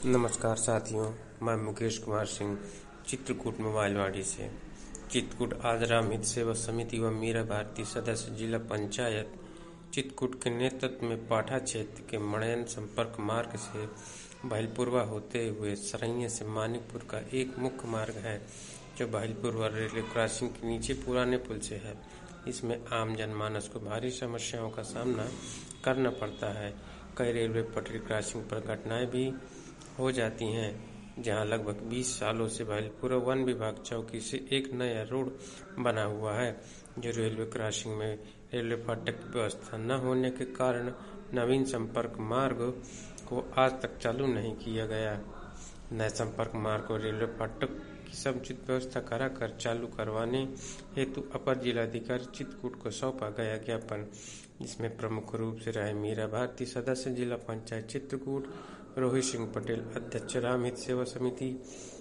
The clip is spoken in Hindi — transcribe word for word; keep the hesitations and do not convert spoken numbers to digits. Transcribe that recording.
नमस्कार साथियों, मैं मुकेश कुमार सिंह चित्रकूट मोबाइलवाड़ी से। चित्रकूट आजरा हित सेवा समिति व मीरा भारती सदस्य जिला पंचायत चित्रकूट के नेतृत्व में पाठा क्षेत्र के मणैन संपर्क मार्ग से भाईलपुरवा होते हुए सरैया से मानिकपुर का एक मुख्य मार्ग है, जो भाईलपुरवा रेलवे क्रॉसिंग के नीचे पुराने पुल से है। इसमें आम जनमानस को भारी समस्याओं का सामना करना पड़ता है। कई रेलवे पटरी क्रॉसिंग पर घटनाएं भी हो जाती हैं, जहां लगभग बीस सालों से भाईलपुर वन विभाग चौकी से एक नया रोड बना हुआ है, जो रेलवे क्रॉसिंग में रेलवे फाटक की व्यवस्था न होने के कारण नवीन संपर्क मार्ग को आज तक चालू नहीं किया गया। नए संपर्क मार्ग को रेलवे फाटक की समुचित व्यवस्था कराकर चालू करवाने हेतु अपर जिलाधिकारी चित्रकूट को सौंपा गया ज्ञापन, जिसमें प्रमुख रूप से रहे मीरा भारती सदस्य जिला पंचायत चित्रकूट, रोहित सिंह पटेल अध्यक्ष राम हित सेवा समिति,